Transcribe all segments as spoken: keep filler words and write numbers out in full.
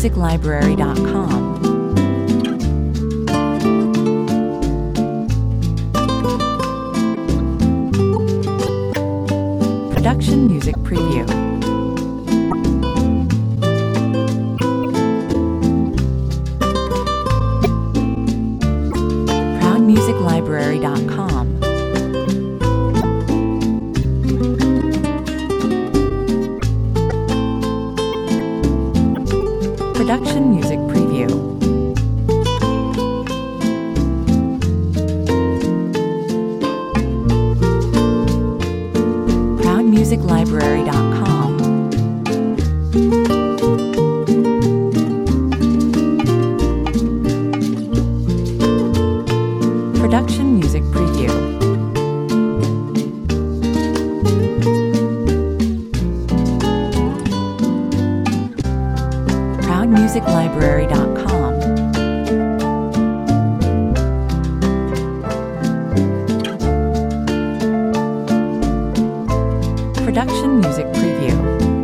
music library dot com. Production Music Preview. proud music library dot com. Production Music Preview. proud music library dot com. Production Music Preview. proud music library dot com. Production Music Preview.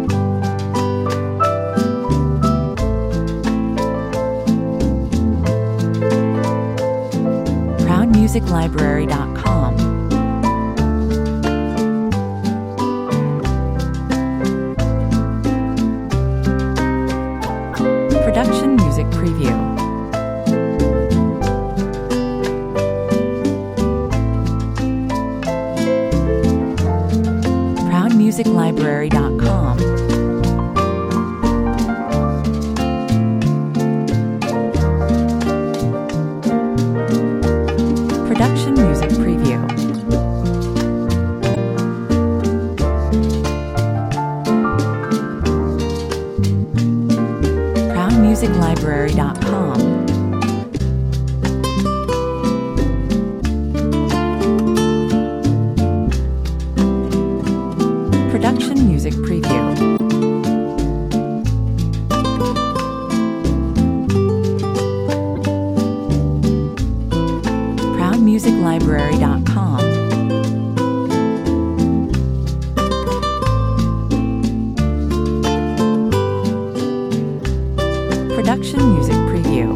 proud music library dot com. Production Music Preview. proud music library dot com. Production Music Preview. proud music library dot com. Production Music Preview. proud music library dot com. Production Music Preview.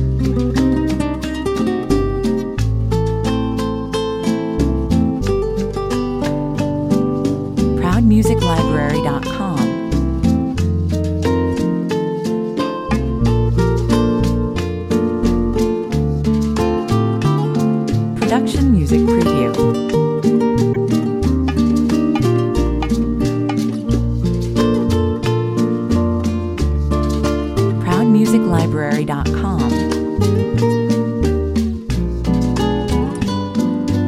proud music library dot com. Production Music Preview. proud music library dot com.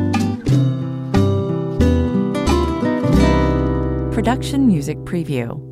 Production Music Preview.